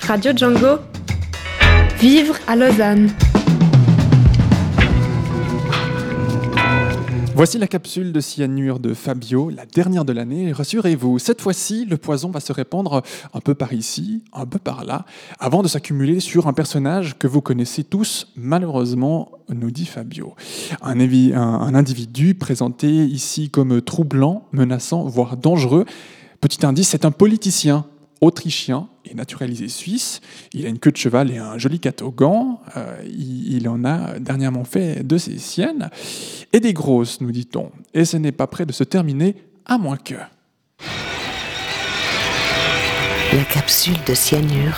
Radio Django. Vivre à Lausanne. Voici la capsule de cyanure de Fabio, la dernière de l'année. Rassurez-vous, cette fois-ci, le poison va se répandre un peu par ici, un peu par là, avant de s'accumuler sur un personnage que vous connaissez tous, malheureusement, nous dit Fabio. Un individu présenté ici comme troublant, menaçant, voire dangereux. Petit indice, c'est un politicien autrichien et naturalisé suisse. Il a une queue de cheval et un joli catogan. Il en a dernièrement fait de ses siennes. Et des grosses, nous dit-on. Et ce n'est pas près de se terminer, à moins que... La capsule de cyanure.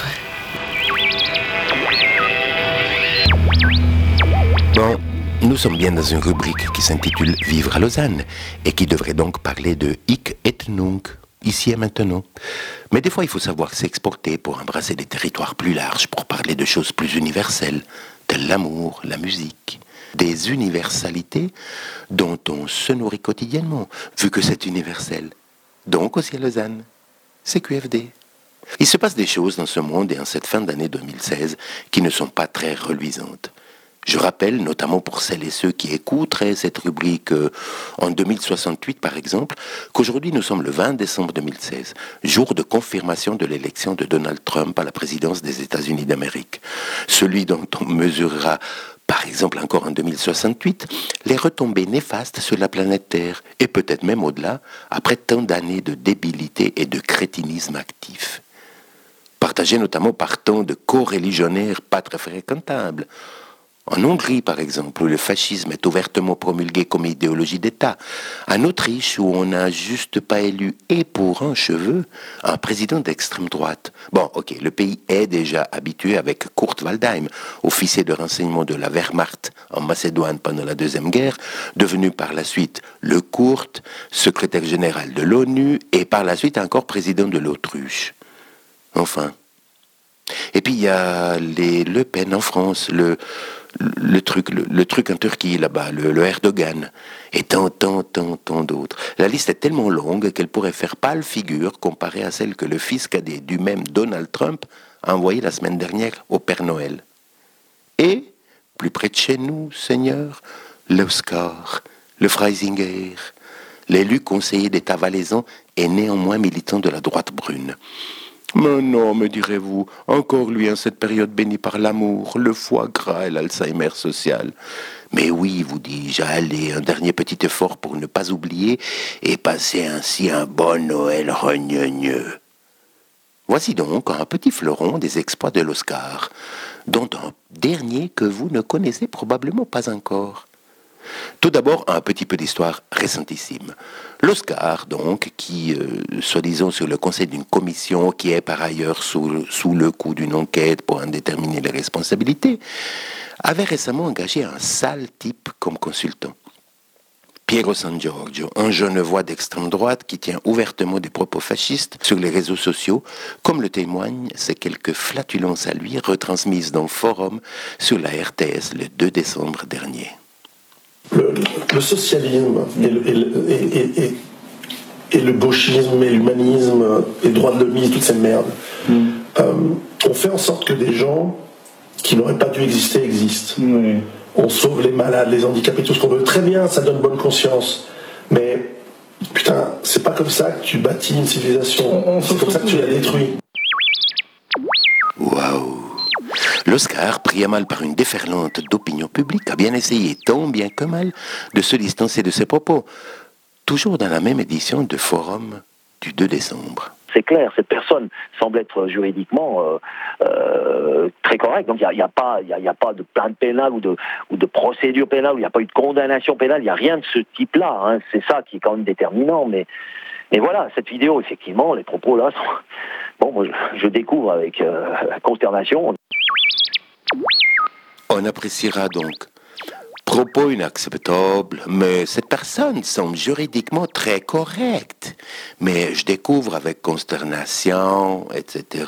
Bon, nous sommes bien dans une rubrique qui s'intitule « Vivre à Lausanne » et qui devrait donc parler de « Hic et Nunc », ici et maintenant. Mais des fois, il faut savoir s'exporter pour embrasser des territoires plus larges, pour parler de choses plus universelles, telles l'amour, la musique. Des universalités dont on se nourrit quotidiennement, vu que c'est universel. Donc aussi à Lausanne, c'est QFD. Il se passe des choses dans ce monde et en cette fin d'année 2016 qui ne sont pas très reluisantes. Je rappelle, notamment pour celles et ceux qui écouteraient cette rubrique en 2068 par exemple, qu'aujourd'hui nous sommes le 20 décembre 2016, jour de confirmation de l'élection de Donald Trump à la présidence des États-Unis d'Amérique. Celui dont on mesurera, par exemple encore en 2068, les retombées néfastes sur la planète Terre, et peut-être même au-delà, après tant d'années de débilité et de crétinisme actif. Partagé notamment par tant de co-religionnaires pas très fréquentables. En Hongrie, par exemple, où le fascisme est ouvertement promulgué comme idéologie d'État. En Autriche, où on n'a juste pas élu, et pour un cheveu, un président d'extrême droite. Bon, ok, le pays est déjà habitué avec Kurt Waldheim, officier de renseignement de la Wehrmacht en Macédoine pendant la Deuxième Guerre, devenu par la suite le Kurt, secrétaire général de l'ONU, et par la suite encore président de l'Autruche. Enfin. Et puis il y a les Le Pen en France, le truc en Turquie là-bas, le Erdogan, et tant d'autres. La liste est tellement longue qu'elle pourrait faire pâle figure comparée à celle que le fils cadet du même Donald Trump a envoyée la semaine dernière au Père Noël. Et, plus près de chez nous, Seigneur, l'Oscar, le Freisinger, l'élu conseiller d'État valaisan et néanmoins militant de la droite brune. Mais non, me direz-vous, encore lui en cette période bénie par l'amour, le foie gras et l'Alzheimer social. Mais oui, vous dis-je, allez, un dernier petit effort pour ne pas oublier et passer ainsi un bon Noël rognonneux. Voici donc un petit fleuron des exploits de l'Oscar, dont un dernier que vous ne connaissez probablement pas encore. Tout d'abord, un petit peu d'histoire récentissime. L'Oscar, donc, qui, soi-disant sur le conseil d'une commission qui est par ailleurs sous le coup d'une enquête pour en déterminer les responsabilités, avait récemment engagé un sale type comme consultant. Piero San Giorgio, un genevois d'extrême droite qui tient ouvertement des propos fascistes sur les réseaux sociaux, comme le témoignent ces quelques flatulences à lui retransmises dans le forum sur la RTS le 2 décembre dernier. Le socialisme et le gauchisme et l'humanisme et le droit de l'homme, toutes ces merdes, on fait en sorte que des gens qui n'auraient pas dû exister existent. Oui. On sauve les malades, les handicapés, tout ce qu'on veut. Très bien, ça donne bonne conscience. Mais putain, c'est pas comme ça que tu bâtis une civilisation. C'est comme ça que tu la détruis. Waouh! L'Oscar, pris à mal par une déferlante d'opinion publique, a bien essayé, tant bien que mal, de se distancer de ses propos. Toujours dans la même édition de Forum du 2 décembre. C'est clair, cette personne semble être juridiquement très correcte. Donc il n'y a pas de plainte pénale ou de procédure pénale, il n'y a pas eu de condamnation pénale, il n'y a rien de ce type-là. Hein. C'est ça qui est quand même déterminant. Mais voilà, cette vidéo, effectivement, les propos là sont... Bon, moi je découvre avec consternation. On appréciera donc. Propos inacceptables, mais cette personne semble juridiquement très correcte. Mais je découvre avec consternation, etc.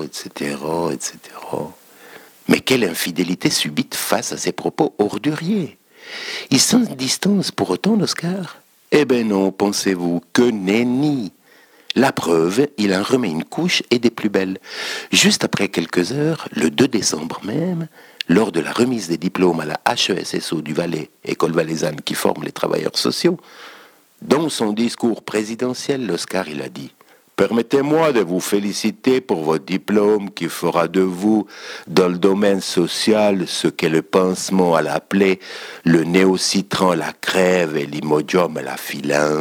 Mais quelle infidélité subite face à ces propos orduriers. Il s'en distance pour autant, l'Oscar ? Eh ben non, pensez-vous, que nenni. La preuve, il en remet une couche et des plus belles. Juste après quelques heures, le 2 décembre même, lors de la remise des diplômes à la HESSO du Valais, école valaisanne qui forme les travailleurs sociaux, dans son discours présidentiel, l'Oscar, il a dit « Permettez-moi de vous féliciter pour votre diplôme qui fera de vous, dans le domaine social, ce qu'est le pansement à la plaie, le néocitran à la crève et l'imodium à la filante. »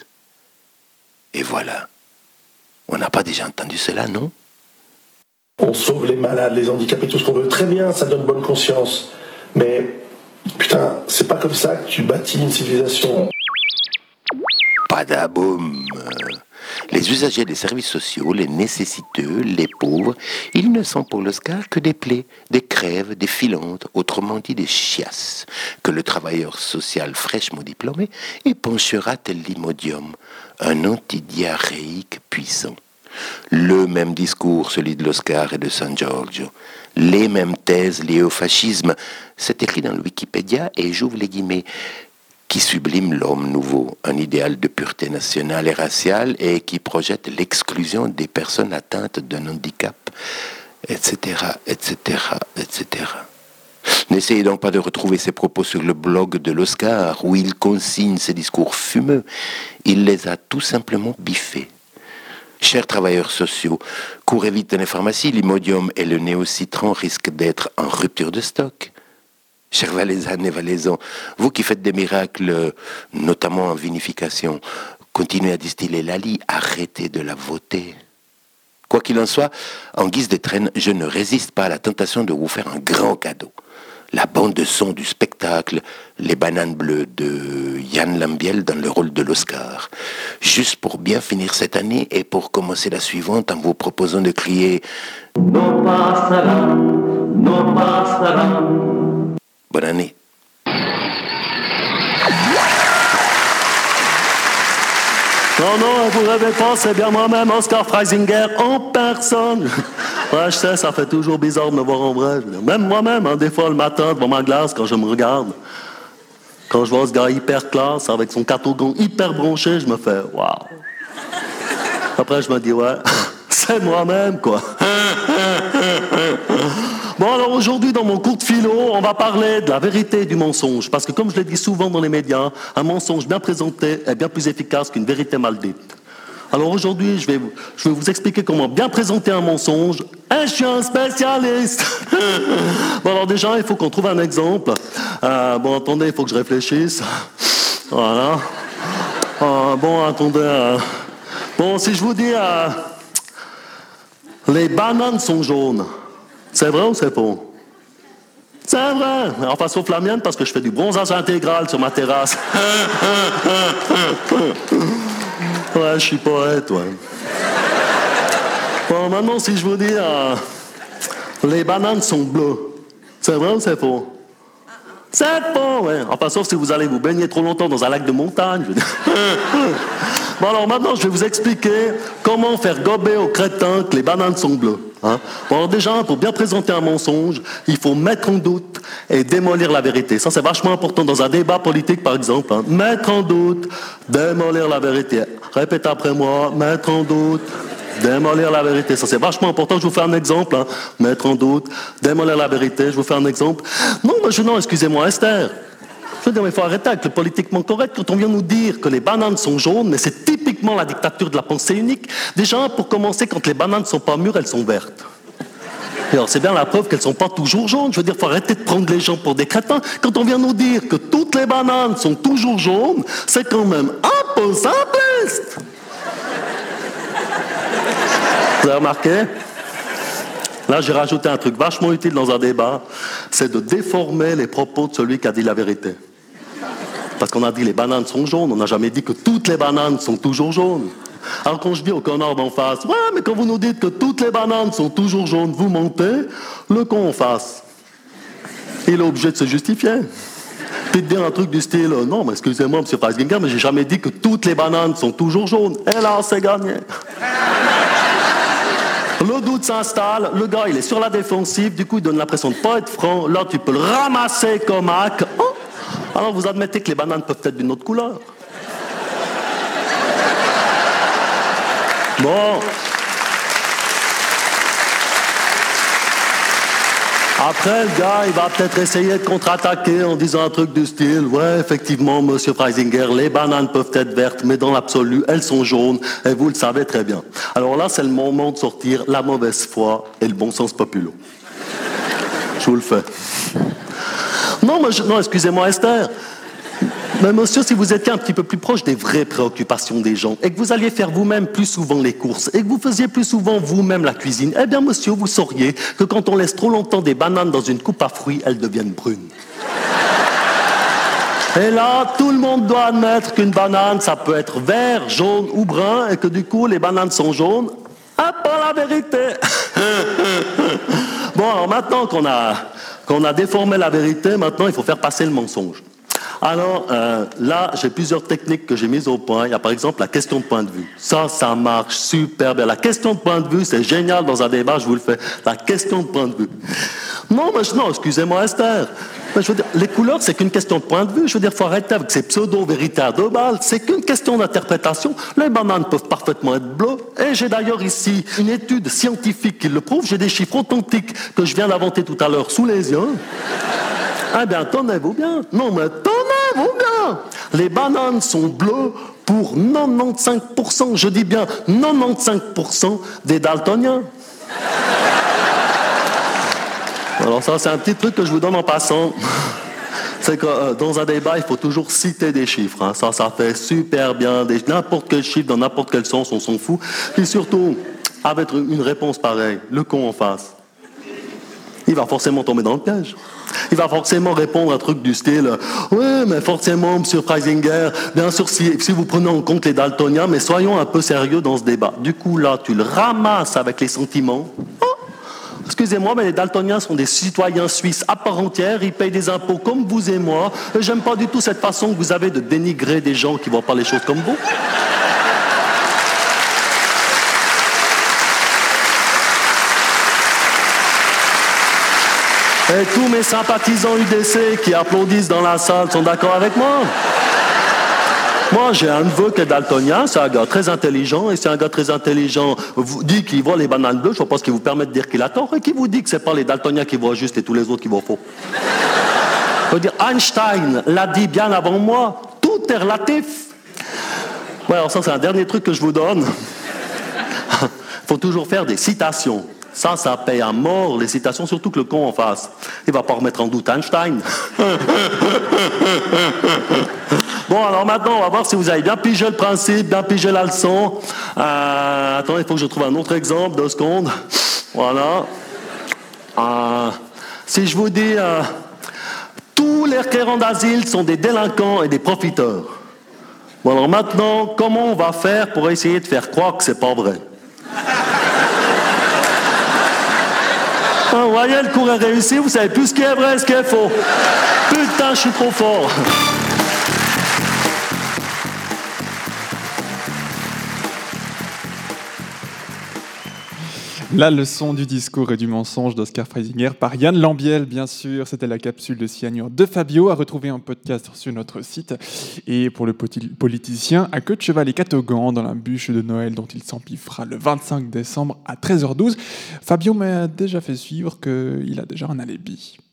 Et voilà. On n'a pas déjà entendu cela, non? On sauve les malades, les handicapés, tout ce qu'on veut. Très bien, ça donne bonne conscience. Mais, putain, c'est pas comme ça que tu bâtis une civilisation. Padaboum. Les usagers des services sociaux, les nécessiteux, les pauvres, ils ne sont pour l'Oscar que des plaies, des crèves, des filantes, autrement dit des chiasses, que le travailleur social fraîchement diplômé épanchera tel l'imodium, un antidiarrhéique puissant. Le même discours, celui de l'Oscar et de San Giorgio. Les mêmes thèses liées au fascisme. C'est écrit dans le Wikipédia et j'ouvre les guillemets. Qui sublime l'homme nouveau, un idéal de pureté nationale et raciale et qui projette l'exclusion des personnes atteintes d'un handicap, etc., etc., etc. N'essayez donc pas de retrouver ces propos sur le blog de l'Oscar où il consigne ses discours fumeux. Il les a tout simplement biffés. Chers travailleurs sociaux, courez vite dans les pharmacies, l'imodium et le néocitran risquent d'être en rupture de stock. Chers Valaisannes et Valaisans, vous qui faites des miracles, notamment en vinification, continuez à distiller l'Ali, arrêtez de la voter. Quoi qu'il en soit, en guise de traîne, je ne résiste pas à la tentation de vous faire un grand cadeau. La bande de son du spectacle Les Bananes Bleues de Yann Lambiel dans le rôle de l'Oscar. Juste pour bien finir cette année et pour commencer la suivante en vous proposant de crier « No pasará, no pasará ». Bonne année. Non, vous rêvez pas, c'est bien moi-même, Oscar Freisinger, en personne. Ouais, je sais, ça fait toujours bizarre de me voir en vrai. Même moi-même, des fois le matin, devant ma glace, quand je me regarde, quand je vois ce gars hyper classe, avec son catogan hyper bronché, je me fais « waouh ». Après, je me dis « ouais, c'est moi-même, quoi ». Bon, alors aujourd'hui, dans mon cours de philo, on va parler de la vérité et du mensonge. Parce que comme je l'ai dit souvent dans les médias, un mensonge bien présenté est bien plus efficace qu'une vérité mal dite. Alors aujourd'hui, je vais vous expliquer comment bien présenter un mensonge. Et je suis un spécialiste. Bon, alors déjà, il faut qu'on trouve un exemple. Bon, attendez, il faut que je réfléchisse. Voilà. Bon, attendez. Bon, si je vous dis... les bananes sont jaunes. C'est vrai ou c'est faux? C'est vrai. Enfin, sauf la mienne, parce que je fais du bronzage intégral sur ma terrasse. Ouais, je suis poète, ouais. Bon, maintenant, si je vous dis... les bananes sont bleues. C'est vrai ou c'est faux? C'est faux, ouais. Enfin, sauf si vous allez vous baigner trop longtemps dans un lac de montagne. Je veux dire. Bon, alors maintenant, je vais vous expliquer comment faire gober aux crétins que les bananes sont bleues. Hein? Bon, alors déjà, pour bien présenter un mensonge, il faut mettre en doute et démolir la vérité. Ça, c'est vachement important dans un débat politique, par exemple. Hein? Mettre en doute, démolir la vérité. Répétez après moi, mettre en doute, démolir la vérité. Ça, c'est vachement important. Je vous fais un exemple. Hein? Mettre en doute, démolir la vérité. Je vous fais un exemple. Non, excusez-moi, Esther. Je veux dire, mais il faut arrêter avec le politiquement correct quand on vient nous dire que les bananes sont jaunes, mais c'est typiquement la dictature de la pensée unique. Déjà, pour commencer, quand les bananes ne sont pas mûres, elles sont vertes. Et alors, c'est bien la preuve qu'elles ne sont pas toujours jaunes. Je veux dire, il faut arrêter de prendre les gens pour des crétins. Quand on vient nous dire que toutes les bananes sont toujours jaunes, c'est quand même un peu simpliste. Vous avez remarqué ? Là, j'ai rajouté un truc vachement utile dans un débat, c'est de déformer les propos de celui qui a dit la vérité. Parce qu'on a dit les bananes sont jaunes, on n'a jamais dit que toutes les bananes sont toujours jaunes. Alors quand je dis au connard d'en face, ouais, mais quand vous nous dites que toutes les bananes sont toujours jaunes, vous mentez, le con en face, il est obligé de se justifier. Puis de dire un truc du style, non, mais excusez-moi, M. Freisinger, mais j'ai jamais dit que toutes les bananes sont toujours jaunes. Et là, c'est gagné. Le doute s'installe, le gars il est sur la défensive, du coup il donne l'impression de ne pas être franc, là tu peux le ramasser comme hack. Oh, alors vous admettez que les bananes peuvent être d'une autre couleur. Bon. Après, le gars, il va peut-être essayer de contre-attaquer en disant un truc du style « Ouais, effectivement, monsieur Freisinger, les bananes peuvent être vertes, mais dans l'absolu, elles sont jaunes, et vous le savez très bien. » Alors là, c'est le moment de sortir la mauvaise foi et le bon sens populo. Je vous le fais. Non, excusez-moi, Esther. Mais monsieur, si vous étiez un petit peu plus proche des vraies préoccupations des gens et que vous alliez faire vous-même plus souvent les courses et que vous faisiez plus souvent vous-même la cuisine, eh bien, monsieur, vous sauriez que quand on laisse trop longtemps des bananes dans une coupe à fruits, elles deviennent brunes. Et là, tout le monde doit admettre qu'une banane, ça peut être vert, jaune ou brun et que du coup, les bananes sont jaunes. Ah, pas la vérité. Bon, alors maintenant qu'on a déformé la vérité, maintenant, il faut faire passer le mensonge. Alors, là, j'ai plusieurs techniques que j'ai mises au point. Il y a par exemple la question de point de vue. Ça marche super bien. La question de point de vue, c'est génial dans un débat, je vous le fais. La question de point de vue. Non, excusez-moi, Esther. Mais je veux dire, les couleurs, c'est qu'une question de point de vue. Je veux dire, il faut arrêter avec ces pseudo-vérités à deux balles. C'est qu'une question d'interprétation. Les bananes peuvent parfaitement être bleues. Et j'ai d'ailleurs ici une étude scientifique qui le prouve. J'ai des chiffres authentiques que je viens d'inventer tout à l'heure sous les yeux. Eh bien, tenez-vous bien. Non, mais tenez-vous bien. Les bananes sont bleues pour 95%, je dis bien 95% des daltoniens. Alors ça, c'est un petit truc que je vous donne en passant. C'est que dans un débat, il faut toujours citer des chiffres. Hein. Ça fait super bien. N'importe quel chiffre, dans n'importe quel sens, on s'en fout. Et surtout, avec une réponse pareille, le con en face, il va forcément tomber dans le piège. Il va forcément répondre à un truc du style « Oui, mais forcément, monsieur Freisinger, bien sûr, si vous prenez en compte les daltoniens, mais soyons un peu sérieux dans ce débat. » Du coup, là, tu le ramasses avec les sentiments. Oh, excusez-moi, mais les daltoniens sont des citoyens suisses à part entière. Ils payent des impôts comme vous et moi. Et j'aime pas du tout cette façon que vous avez de dénigrer des gens qui voient pas les choses comme vous. Et tous mes sympathisants UDC qui applaudissent dans la salle sont d'accord avec moi. Moi, j'ai un neveu qui est daltonien, c'est un gars très intelligent, et si un gars très intelligent vous dit qu'il voit les bananes bleues, je pense qu'il vous permet de dire qu'il a tort, et qu'il vous dit que c'est pas les daltoniens qui voient juste et tous les autres qui voient faux. Je veux dire, Einstein l'a dit bien avant moi, tout est relatif. Ouais, alors ça, c'est un dernier truc que je vous donne. Il faut toujours faire des citations. Ça paye à mort, les citations, surtout que le con en face. Il va pas remettre en doute Einstein. Bon, alors maintenant, on va voir si vous avez bien pigé le principe, bien pigé la leçon. Attendez, il faut que je trouve un autre exemple, 2 secondes. Voilà. Si je vous dis, tous les requérants d'asile sont des délinquants et des profiteurs. Bon, alors maintenant, comment on va faire pour essayer de faire croire que c'est pas vrai? Vous voyez, le cours est réussi, vous savez plus ce qui est vrai et ce qui est faux. Putain, je suis trop fort. La leçon du discours et du mensonge d'Oscar Freisinger par Yann Lambiel, bien sûr. C'était la capsule de cyanure de Fabio, à retrouver en podcast sur notre site. Et pour le politicien, à queue de cheval et catogan dans la bûche de Noël dont il s'empiffera le 25 décembre à 13h12, Fabio m'a déjà fait suivre qu'il a déjà un alibi.